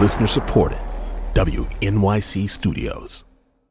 Listener supported. WNYC Studios.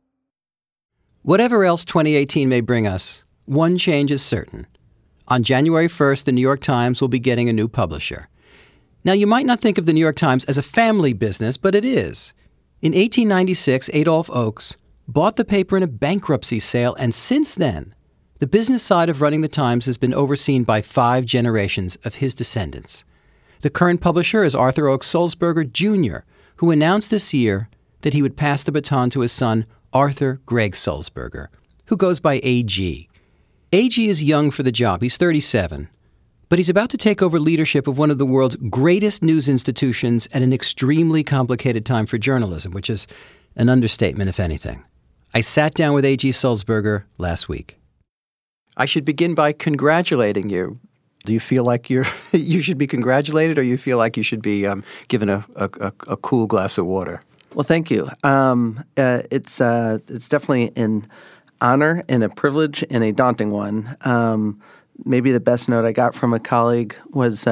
Whatever else 2018 may bring us, one change is certain. On January 1st, the New York Times will be getting a new publisher. Now, you might not think of the New York Times as a family business, but it is. In 1896, Adolph Oakes bought the paper in a bankruptcy sale, and since then, the business side of running the Times has been overseen by 5 generations of his descendants. The current publisher is Arthur Oakes Sulzberger Jr., who announced this year that he would pass the baton to his son, Arthur Gregg Sulzberger, who goes by AG. AG is young for the job. He's 37. But he's about to take over leadership of one of the world's greatest news institutions at an extremely complicated time for journalism, which is an understatement, if anything. I sat down with A.G. Sulzberger last week. I should begin by congratulating you. Do you feel like you should be congratulated, or you feel like you should be given a cool glass of water? Well, thank you. It's definitely an honor and a privilege and a daunting one. Maybe the best note I got from a colleague was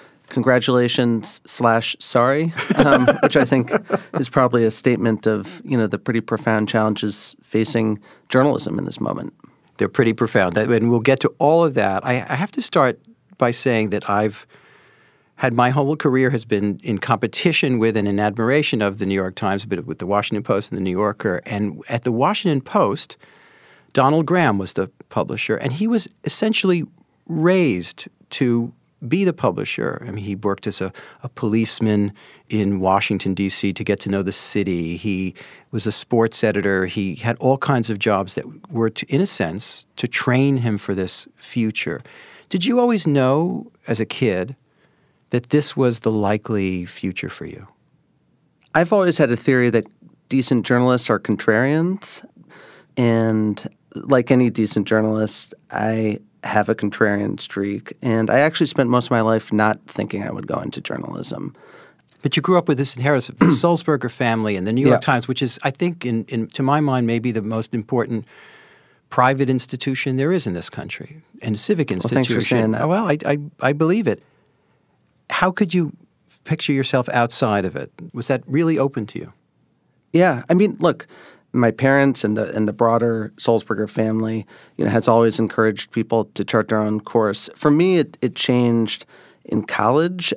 congratulations/sorry, which I think is probably a statement of, the pretty profound challenges facing journalism in this moment. They're pretty profound. And we'll get to all of that. I have to start by saying that I've had my whole career has been in competition with and in admiration of the New York Times, a bit with the Washington Post and the New Yorker. And at the Washington Post, Donald Graham was the publisher, and he was essentially raised to be the publisher. I mean, he worked as a policeman in Washington, D.C. to get to know the city. He was a sports editor. He had all kinds of jobs that were, in a sense, to train him for this future. Did you always know as a kid that this was the likely future for you? I've always had a theory that decent journalists are contrarians. And like any decent journalist, I have a contrarian streak. And I actually spent most of my life not thinking I would go into journalism. But you grew up with this inheritance of the Sulzberger family and the New York Times, which is, I think, to my mind, maybe the most important private institution there is in this country, and a civic institution. Well, thanks for saying that. Well, I believe it. How could you picture yourself outside of it? Was that really open to you? Yeah. I mean, look, my parents and the broader Sulzberger family, has always encouraged people to chart their own course. For me, it changed in college.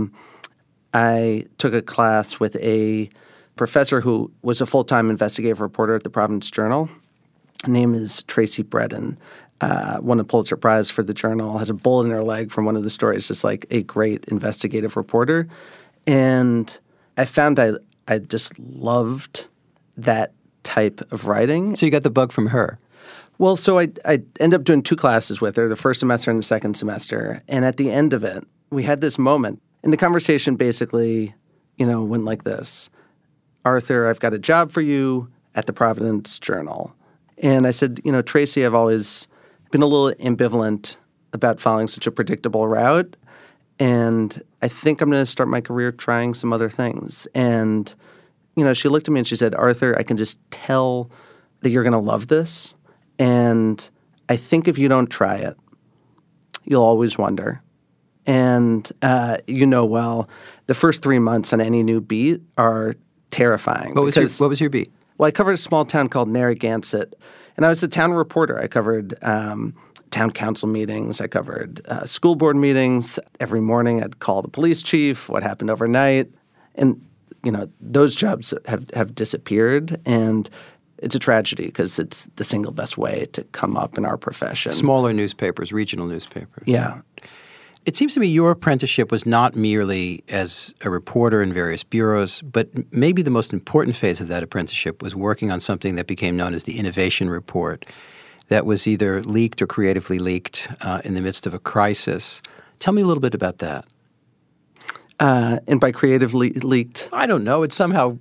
I took a class with a professor who was a full-time investigative reporter at the Providence Journal. Her name is Tracy Bredin. Won a Pulitzer Prize for the Journal, has a bullet in her leg from one of the stories, just like a great investigative reporter. And I found I just loved that type of writing. So you got the bug from her? Well, so I ended up doing 2 classes with her, the first semester and the second semester. And at the end of it, we had this moment. And the conversation basically, went like this. Arthur, I've got a job for you at the Providence Journal. And I said, Tracy, I've always been a little ambivalent about following such a predictable route. And I think I'm going to start my career trying some other things. And, she looked at me and she said, Arthur, I can just tell that you're going to love this. And I think if you don't try it, you'll always wonder. And, well, the first 3 months on any new beat are terrifying. What was your beat? Well, I covered a small town called Narragansett, and I was a town reporter. I covered town council meetings. I covered school board meetings. Every morning I'd call the police chief, what happened overnight. And, those jobs have disappeared, and it's a tragedy because it's the single best way to come up in our profession. Smaller newspapers, regional newspapers. Yeah. It seems to me your apprenticeship was not merely as a reporter in various bureaus, but maybe the most important phase of that apprenticeship was working on something that became known as the Innovation Report that was either leaked or creatively leaked in the midst of a crisis. Tell me a little bit about that. And by creatively leaked? I don't know. It somehow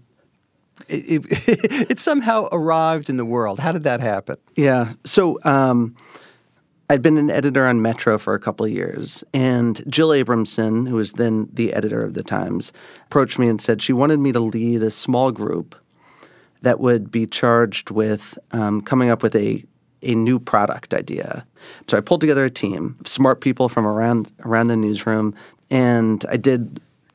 arrived in the world. How did that happen? Yeah. So I'd been an editor on Metro for a couple of years, and Jill Abramson, who was then the editor of the Times, approached me and said she wanted me to lead a small group that would be charged with coming up with a new product idea. So I pulled together a team of smart people from around the newsroom, and I did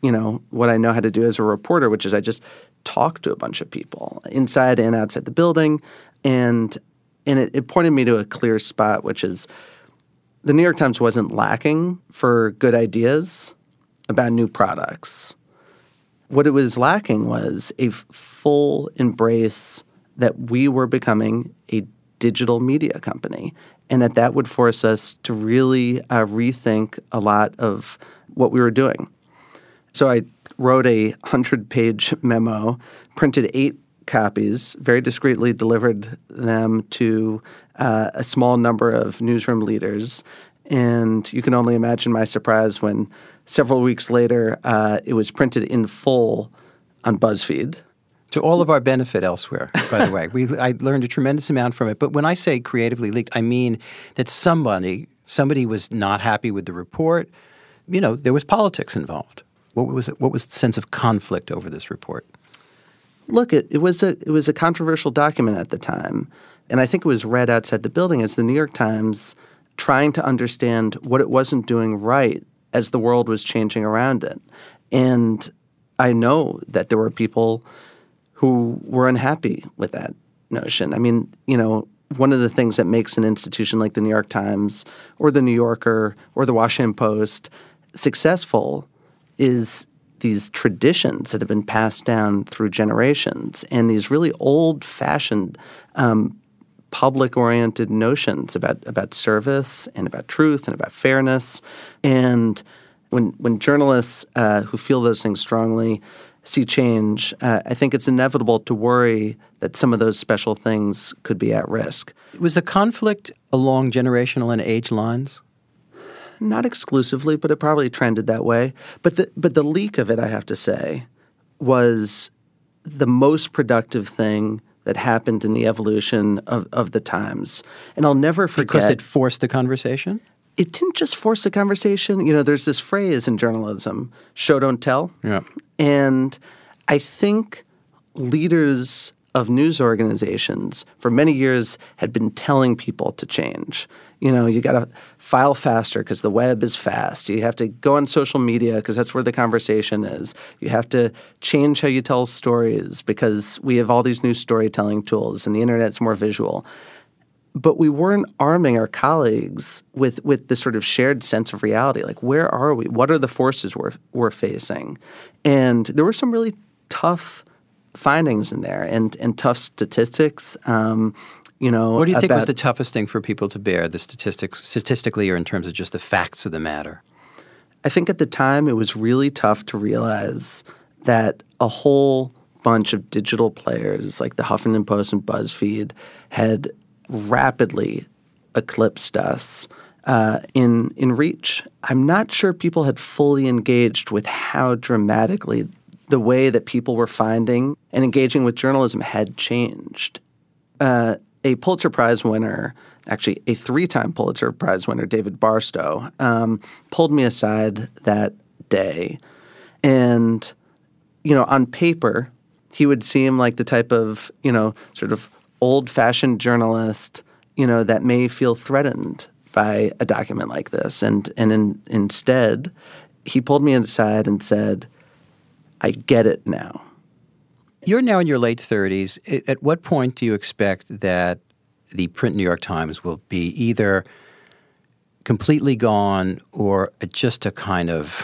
what I know how to do as a reporter, which is I just talk to a bunch of people inside and outside the building. And it pointed me to a clear spot, which is the New York Times wasn't lacking for good ideas about new products. What it was lacking was a full embrace that we were becoming a digital media company, and that would force us to really rethink a lot of what we were doing. So I wrote a 100-page memo, printed 8 copies, very discreetly delivered them to a small number of newsroom leaders. And you can only imagine my surprise when several weeks later it was printed in full on BuzzFeed. To all of our benefit elsewhere, by the way. I learned a tremendous amount from it. But when I say creatively leaked, I mean that somebody was not happy with the report. There was politics involved. What was the sense of conflict over this report? Look, it was a controversial document at the time, and I think it was read outside the building as the New York Times trying to understand what it wasn't doing right as the world was changing around it. And I know that there were people who were unhappy with that notion. I mean, one of the things that makes an institution like the New York Times or the New Yorker or the Washington Post successful is these traditions that have been passed down through generations and these really old-fashioned public-oriented notions about service and about truth and about fairness. And when journalists who feel those things strongly see change, I think it's inevitable to worry that some of those special things could be at risk. Was the conflict along generational and age lines? Not exclusively, but it probably trended that way. But the leak of it, I have to say, was the most productive thing that happened in the evolution of the Times. And I'll never forget— Because it forced the conversation? It didn't just force the conversation. There's this phrase in journalism, show, don't tell. Yeah. And I think leaders of news organizations for many years had been telling people to change. You got to file faster because the web is fast. You have to go on social media because that's where the conversation is. You have to change how you tell stories because we have all these new storytelling tools and the internet's more visual. But we weren't arming our colleagues with this sort of shared sense of reality. Like, where are we? What are the forces we're facing? And there were some really tough findings in there and tough statistics. What do you think was the toughest thing for people to bear, the statistically or in terms of just the facts of the matter? I think at the time it was really tough to realize that a whole bunch of digital players like the Huffington Post and BuzzFeed had rapidly eclipsed us in reach. I'm not sure people had fully engaged with how dramatically the way that people were finding and engaging with journalism had changed. A Pulitzer Prize winner, actually a 3-time Pulitzer Prize winner, David Barstow, pulled me aside that day. And, on paper, he would seem like the type of, sort of old-fashioned journalist, that may feel threatened by a document like this. And instead, he pulled me aside and said, I get it now. You're now in your late 30s. At what point do you expect that the print New York Times will be either completely gone or just a kind of,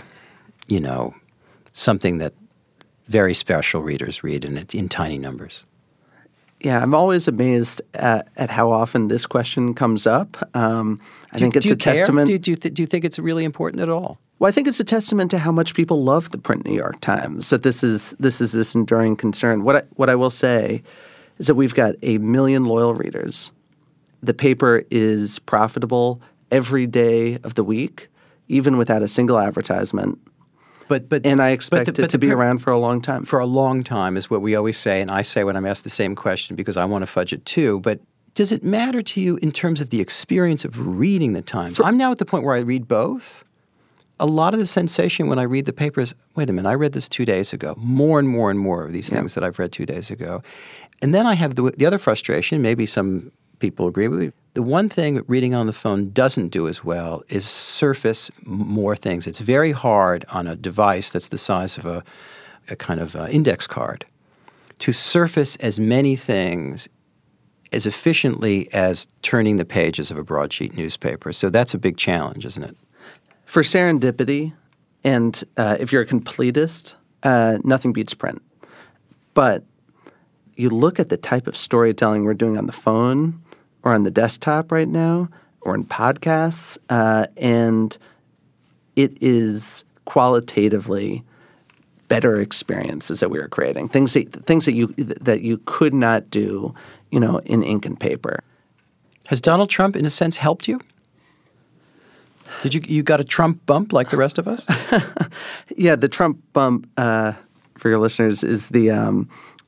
something that very special readers read in tiny numbers? Yeah, I'm always amazed at how often this question comes up. I think it's a testament. Do you think it's really important at all? Well, I think it's a testament to how much people love the print New York Times, that this is this enduring concern. What I will say is that we've got 1 million loyal readers. The paper is profitable every day of the week, even without a single advertisement. And I expect it to be around for a long time. For a long time is what we always say, and I say when I'm asked the same question because I want to fudge it too. But does it matter to you in terms of the experience of reading the Times? I'm now at the point where I read both. A lot of the sensation when I read the paper is, wait a minute, I read this 2 days ago. More and more and more of these things that I've read 2 days ago. And then I have the other frustration, maybe some people agree with me. The one thing that reading on the phone doesn't do as well is surface more things. It's very hard on a device that's the size of a kind of index card to surface as many things as efficiently as turning the pages of a broadsheet newspaper. So that's a big challenge, isn't it? For serendipity, and if you're a completist, nothing beats print. But you look at the type of storytelling we're doing on the phone or on the desktop right now or in podcasts, and it is qualitatively better experiences that we are creating, things that you could not do, in ink and paper. Has Donald Trump, in a sense, helped you? Did you got a Trump bump like the rest of us? Yeah, the Trump bump, for your listeners, is the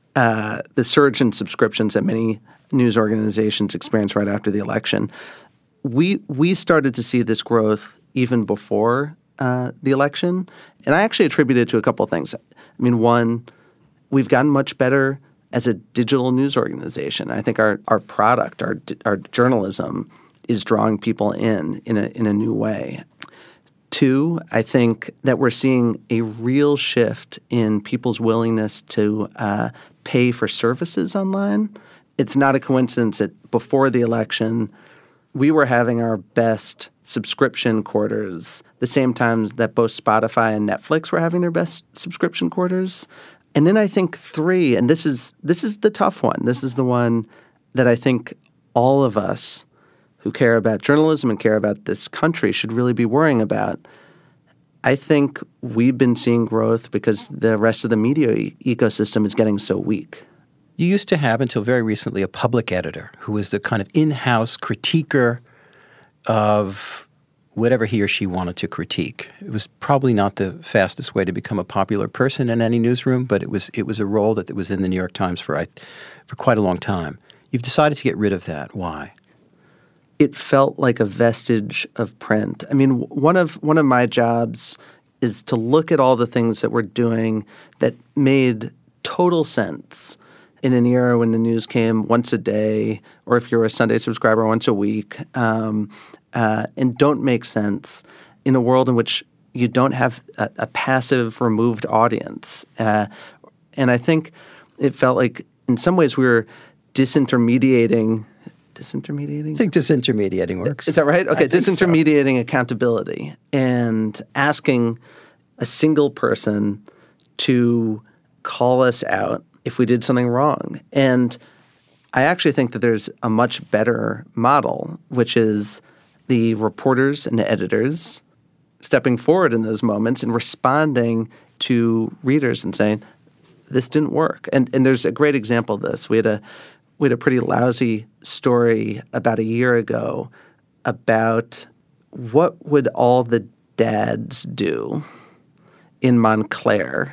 surge in subscriptions that many news organizations experienced right after the election. We started to see this growth even before the election, and I actually attribute it to a couple of things. I mean, one, we've gotten much better as a digital news organization. I think our product, our journalism, is drawing people in a new way. Two, I think that we're seeing a real shift in people's willingness to pay for services online. It's not a coincidence that before the election, we were having our best subscription quarters the same time that both Spotify and Netflix were having their best subscription quarters. And then I think three, and this is the tough one. This is the one that I think all of us who care about journalism and care about this country should really be worrying about. I think we've been seeing growth because the rest of the media ecosystem is getting so weak. You used to have, until very recently, a public editor who was the kind of in-house critiquer of whatever he or she wanted to critique. It was probably not the fastest way to become a popular person in any newsroom, but it was a role that was in the New York Times for quite a long time. You've decided to get rid of that. Why? It felt like a vestige of print. I mean, one of my jobs is to look at all the things that we're doing that made total sense in an era when the news came once a day, or if you're a Sunday subscriber, once a week, and don't make sense in a world in which you don't have a passive, removed audience. And I think it felt like in some ways we were disintermediating. I think disintermediating works. Is that right? Okay, So. Disintermediating accountability and asking a single person to call us out if we did something wrong. And I actually think that there's a much better model, which is the reporters and the editors stepping forward in those moments and responding to readers and saying, this didn't work. And there's a great example of this. We had a pretty lousy story about a year ago about what would all the dads do in Montclair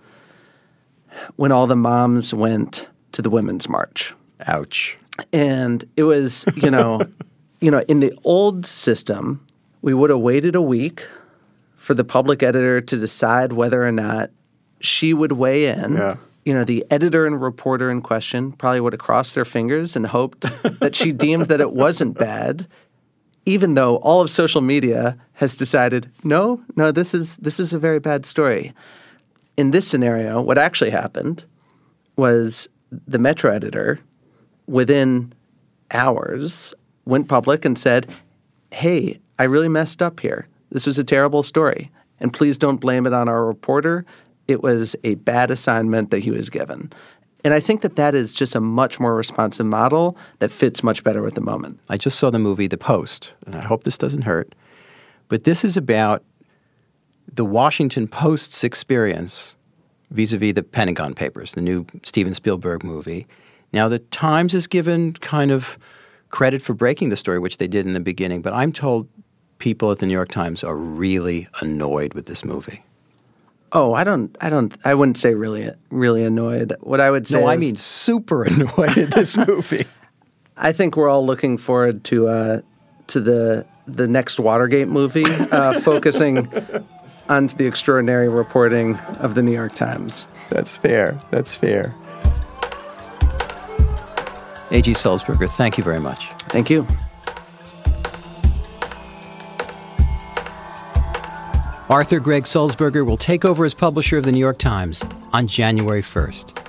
when all the moms went to the Women's March. Ouch. And it was, in the old system, we would have waited a week for the public editor to decide whether or not she would weigh in. Yeah. The editor and reporter in question probably would have crossed their fingers and hoped that she deemed that it wasn't bad, even though all of social media has decided, no, this is a very bad story. In this scenario, what actually happened was the Metro editor, within hours, went public and said, hey, I really messed up here. This was a terrible story, and please don't blame it on our reporter. It was a bad assignment that he was given. And I think that is just a much more responsive model that fits much better with the moment. I just saw the movie The Post, and I hope this doesn't hurt. But this is about the Washington Post's experience vis-a-vis the Pentagon Papers, the new Steven Spielberg movie. Now, the Times is given kind of credit for breaking the story, which they did in the beginning, but I'm told people at the New York Times are really annoyed with this movie. Oh, I wouldn't say really annoyed. What I would say I mean super annoyed at this movie. I think we're all looking forward to the next Watergate movie, focusing on the extraordinary reporting of the New York Times. That's fair. A.G. Sulzberger, thank you very much. Thank you. Arthur Gregg Sulzberger will take over as publisher of the New York Times on January 1st.